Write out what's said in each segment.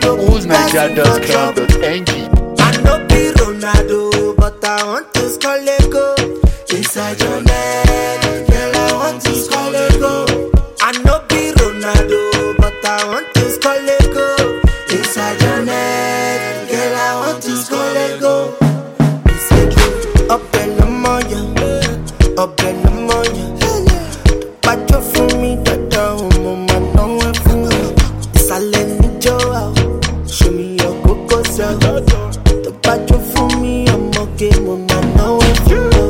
oozniger.com.ng. I no be Ronaldo, but I want to score a goal inside your net, girl. I want to score a goal. I no be Ronaldo, but I want to score a goal inside your net, girl. I want to score a goal. Up in the morning, up in the morning. But you for me, that down, mama, no one for me. It's a lenny Joe. Show me your cocoa self. The bad you for me, I'm okay, mama, no one for me.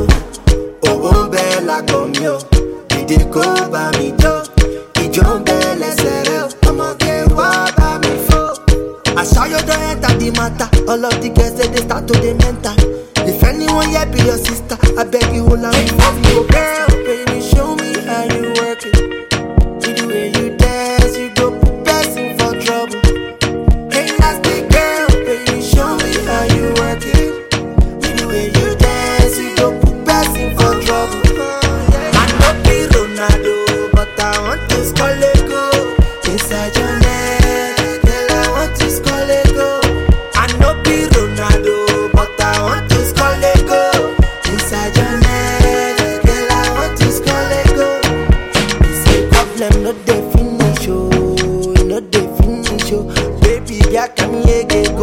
Oh, bella comio, did it go by me, Joe? Did you bella settle? I'm okay, what by me for? I saw you don't enter the matter. All of the girls say they start to the mental. If anyone here be your sister, I beg you hold on me for me. Girl, baby, show me how you work it. See the way you dance, you go put person for trouble. Hey, nasty girl, baby, show me how you work it. See the way you dance, you go put person for trouble. I no be Ronaldo, but I want to score a goal inside your net, girl. I want to score a goal. I no be Ronaldo, but I want to score a goal inside your net, girl. I want to score a goal. It's a problem, no definition, no definition. Baby, yeah, come here, go,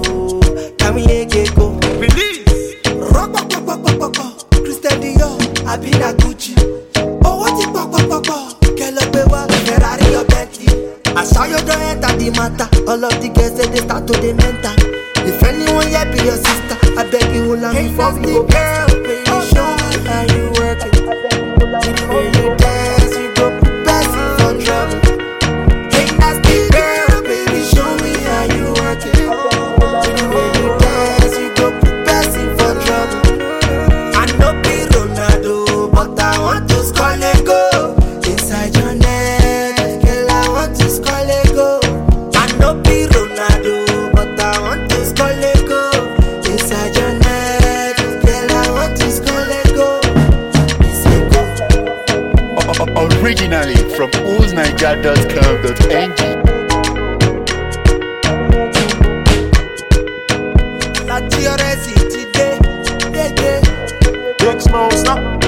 come here, go. Release. Rock, Christian Dior, I be that Gucci. Oh, what it, girl, Ferrari or Bentley. I saw you don't enter the matter. All of the girls say they start to the mental. If anyone here be your sister, I beg you hold on me for me. Girl, baby, show me how you work it. See the way you dance, you go put person for trouble. Hey, nasty girl, baby, show me how you work it. See the way you dance, you go put person for trouble. I no be Ronaldo, but I want to score a goal inside your net, girl. I want to score a goal. I no be Ronaldo, but I want to score a goal inside your net, girl. I want to score a goal. It's a goal. Originally from oozniger.com.ng. La TRS today, yeah. Big Smoke, stop.